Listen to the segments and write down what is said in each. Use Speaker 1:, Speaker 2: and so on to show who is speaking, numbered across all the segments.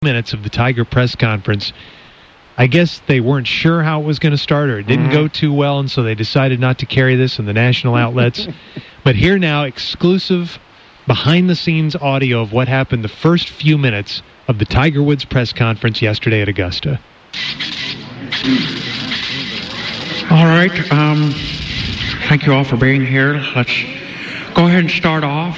Speaker 1: minutes of the Tiger press conference. I guess they weren't sure how it was going to start, or it didn't go too well, and so they decided not to carry this in the national outlets. But here now, exclusive behind-the-scenes audio of what happened the first few minutes of the Tiger Woods press conference yesterday at Augusta.
Speaker 2: All right. Thank you all for being here. Let's go ahead and start off.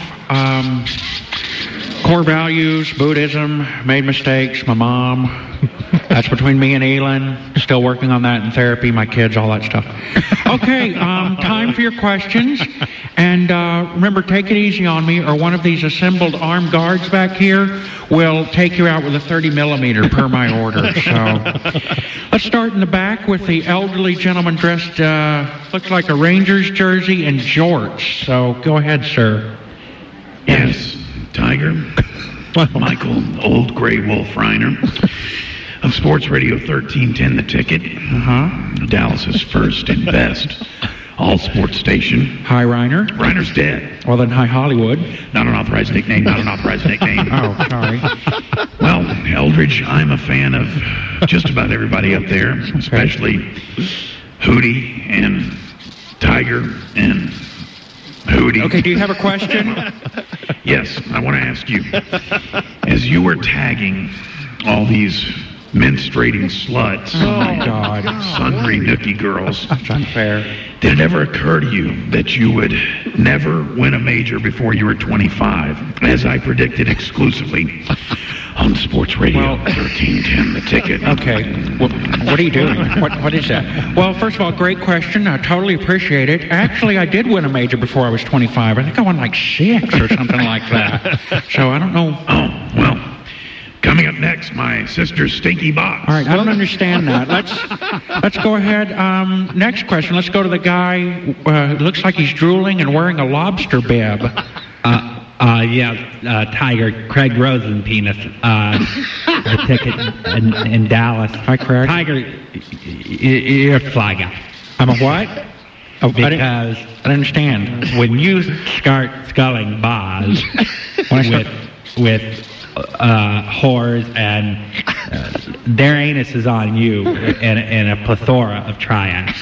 Speaker 2: Core values, Buddhism, made mistakes, my mom. That's between me and Elin. Still working on that in therapy, my kids, all that stuff. Okay, time for your questions. And remember, take it easy on me, or one of these assembled armed guards back here will take you out with a 30 millimeter per my order. So let's start in the back with the elderly gentleman dressed, looks like a Rangers jersey and jorts. So go ahead, sir.
Speaker 3: Yes, Tiger. Michael Old Gray Wolf Reiner of Sports Radio 1310 The Ticket. Dallas's first and best all-sports station.
Speaker 2: Hi, Reiner.
Speaker 3: Reiner's dead.
Speaker 2: Well, then, hi, Hollywood.
Speaker 3: Not an authorized nickname, not an authorized nickname.
Speaker 2: Oh, sorry.
Speaker 3: Well, Eldridge, I'm a fan of just about everybody up there, especially Hootie and Tiger and Hootie.
Speaker 2: Okay, do you have a question?
Speaker 3: Yes, I want to ask you, as you were tagging all these menstruating sluts,
Speaker 2: Oh, my God.
Speaker 3: sundry nookie girls,
Speaker 2: That's unfair.
Speaker 3: did it ever occur to you that you would never win a major before you were 25, as I predicted exclusively on Sports Radio 1310 The Ticket?
Speaker 2: Okay, what are you doing? What is that? Well, first of all, great question. I totally appreciate it. Actually, I did win a major before I was 25. I think I won like 6 or something like that. So I don't know.
Speaker 3: Oh, well, coming up next, my sister's stinky box.
Speaker 2: All right, I don't understand that. Let's go ahead. Next question. Let's go to the guy who looks like he's drooling and wearing a lobster bib.
Speaker 4: Tiger, Craig Rosenpenis, the ticket in Dallas.
Speaker 2: Hi, Craig.
Speaker 4: Tiger, you're a fly guy.
Speaker 2: I'm a what? Oh,
Speaker 4: Because
Speaker 2: I didn't understand.
Speaker 4: when you start sculling bars with whores and their anus is on you in a plethora of triads,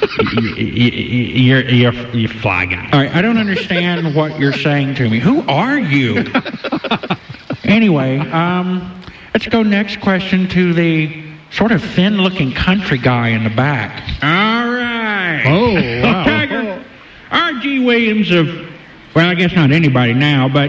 Speaker 4: you're fly guy.
Speaker 2: All right, I don't understand what you're saying to me. Who are you? Anyway, let's go next question to the sort of thin-looking country guy in the back. All right.
Speaker 1: Oh, wow.
Speaker 2: Tiger, R.G. Williams of, well, I guess not anybody now, but,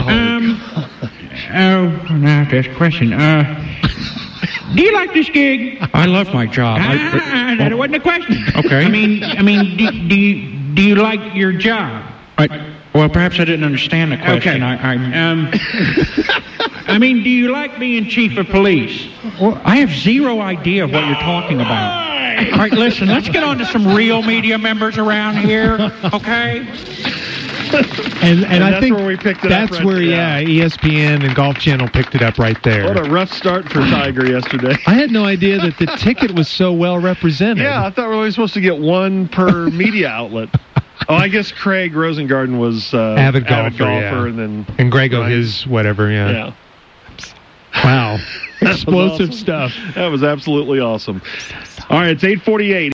Speaker 2: now I have to ask a question. Do you like this gig? I love my job. That wasn't a question. Okay. I mean, do you like your job? Well, perhaps I didn't understand the question.
Speaker 4: Okay.
Speaker 2: I mean, do you like being chief of police? Well, I have zero idea of what you're talking about. All right, listen, let's get on to some real media members around here, okay?
Speaker 1: And I
Speaker 5: that's
Speaker 1: think
Speaker 5: where we picked it
Speaker 1: that's
Speaker 5: up right
Speaker 1: where,
Speaker 5: there.
Speaker 1: ESPN and Golf Channel picked it up right there.
Speaker 5: What a rough start for Tiger yesterday.
Speaker 1: I had no idea that the ticket was so well represented.
Speaker 5: Yeah, I thought we were only supposed to get one per media outlet. Oh, I guess Craig Rosengarten was
Speaker 1: avid golfer,
Speaker 5: and
Speaker 1: Grego
Speaker 5: Ryan.
Speaker 1: his whatever,
Speaker 5: Yeah.
Speaker 1: Wow. Explosive
Speaker 5: awesome.
Speaker 1: stuff.
Speaker 5: That was absolutely awesome. All right, it's 8:48.